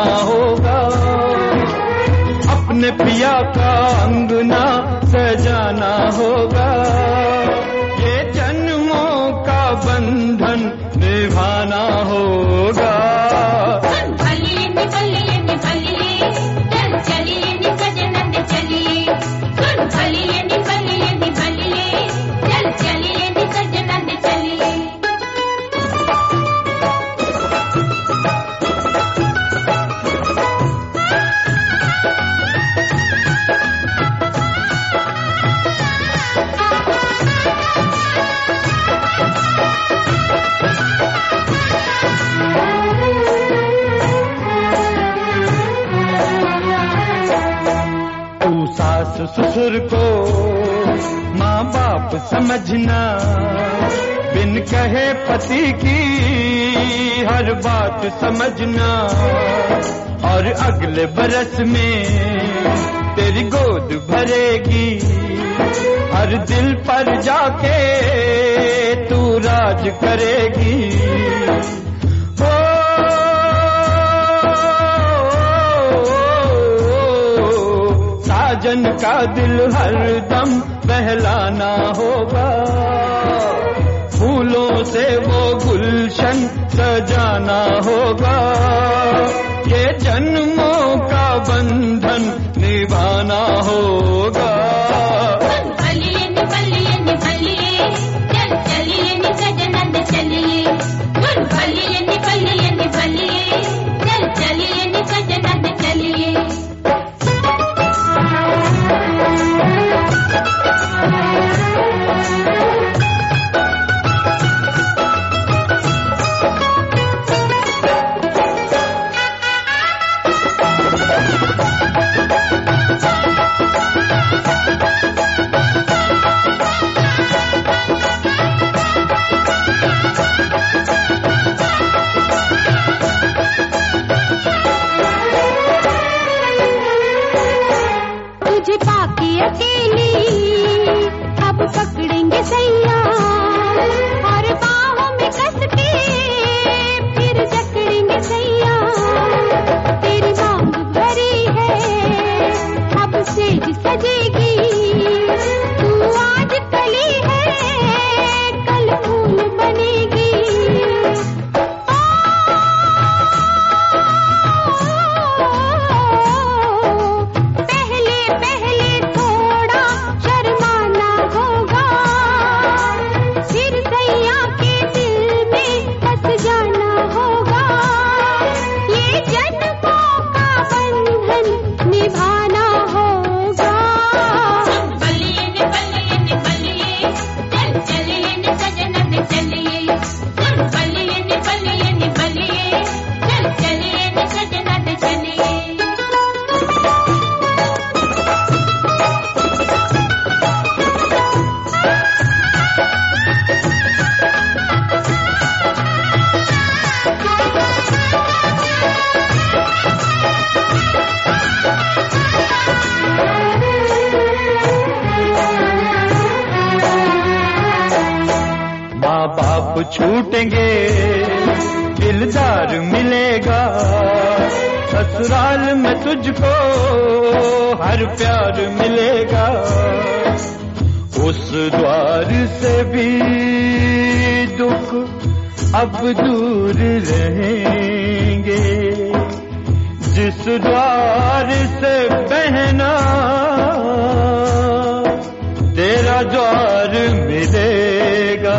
होगा, अपने पिया का अंगना सजाना होगा, ये जन्मों का बंधन निभाना होगा। निभलिए निभलिए निभलिए चल चलिए निसजनंद चलिए, निभलिए निभलिए निभलिए चल चलिए निसजनंद चलिए। सास ससुर को माँ बाप समझना, बिन कहे पति की हर बात समझना, और अगले बरस में तेरी गोद भरेगी, हर दिल पर जाके तू राज करेगी। साजन का दिल हरदम बहलाना होगा, फूलों से वो गुलशन सजाना होगा, ये जन्मों का बंधन निभाना होगा। निभलिए निभलिए निभलिए चल चलिए निसजनंद चलिए, निभलिए निभलिए निभलिए चल चलिए निसजनंद चलिए। तुझे पाके अकेली अब पकड़ेंगे सैया, और बाहों में कस के फिर जकड़ेंगे सैया। तेरी मांग भरी है अब सेज सजेगी, तू आज कली है कल फूल बनेगी। बाप छूटेंगे दिलदार मिलेगा, ससुराल में तुझको हर प्यार मिलेगा, उस द्वार से भी दुख अब दूर रहेंगे, जिस द्वार से बहना तेरा द्वार मिलेगा।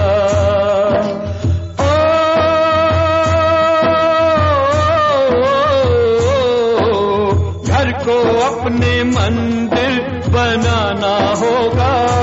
घर को अपने मंदिर बनाना होगा,